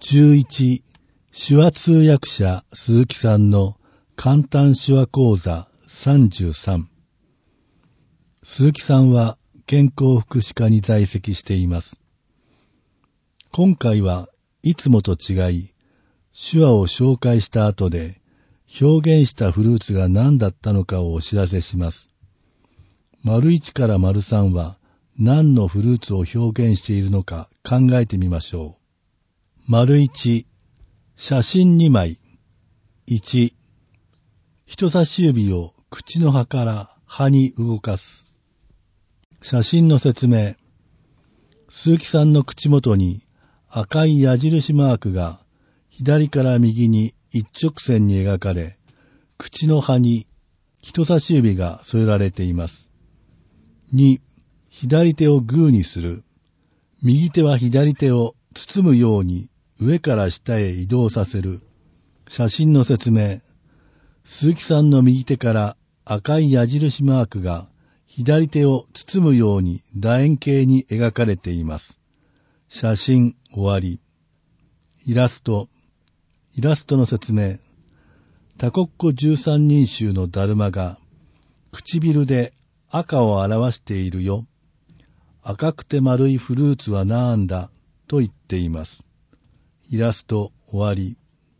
11、手話通訳者鈴木さんの簡単手話講座33。鈴木さんは健康福祉課に在籍しています。今回はいつもと違い、手話を紹介した後で表現したフルーツが何だったのかをお知らせします。丸1から丸3は何のフルーツを表現しているのか考えてみましょう。丸1、写真2枚。1、人差し指を口の葉から歯に動かす。写真の説明。鈴木さんの口元に赤い矢印マークが左から右に一直線に描かれ、口の葉に人差し指が添えられています。2、左手をグーにする。右手は左手を包むように上から下へ移動させる。写真の説明。鈴木さんの右手から赤い矢印マークが左手を包むように楕円形に描かれています。写真終わり。イラスト。イラストの説明。タコッコ13人衆のだるまが唇で赤を表しているよ。赤くて丸いフルーツはなんだと言っています。イラスト終わり。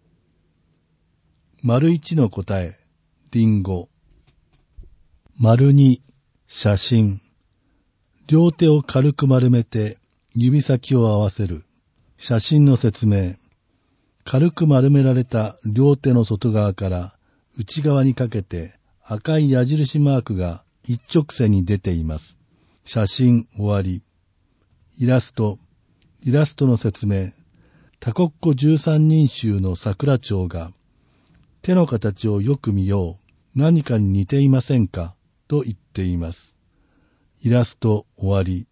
丸1の答え、リンゴ。丸2、写真。両手を軽く丸めて指先を合わせる。写真の説明。軽く丸められた両手の外側から内側にかけて赤い矢印マークが一直線に出ています。写真終わり。イラスト。イラストの説明。タコッコ13人衆の桜蝶が手の形をよく見よう。何かに似ていませんかと言っています。イラスト終わり。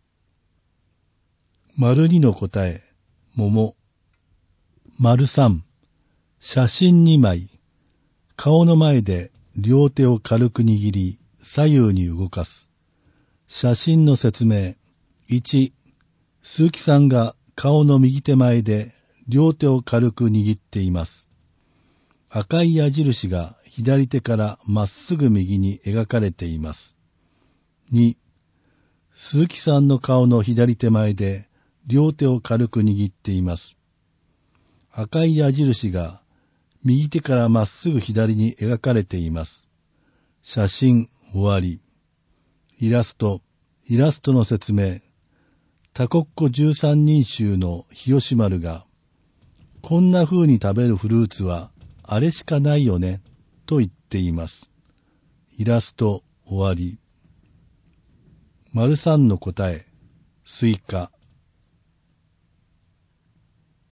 丸2の答え、桃。丸3、写真2枚。顔の前で両手を軽く握り、左右に動かす。写真の説明。1、鈴木さんが顔の右手前で両手を軽く握っています。赤い矢印が左手からまっすぐ右に描かれています。2、鈴木さんの顔の左手前で両手を軽く握っています。赤い矢印が右手からまっすぐ左に描かれています。写真終わり。イラスト。イラストの説明。タコッコ13人衆の日吉丸が、こんな風に食べるフルーツはあれしかないよね、と言っています。イラスト終わり。丸3の答え、スイカ。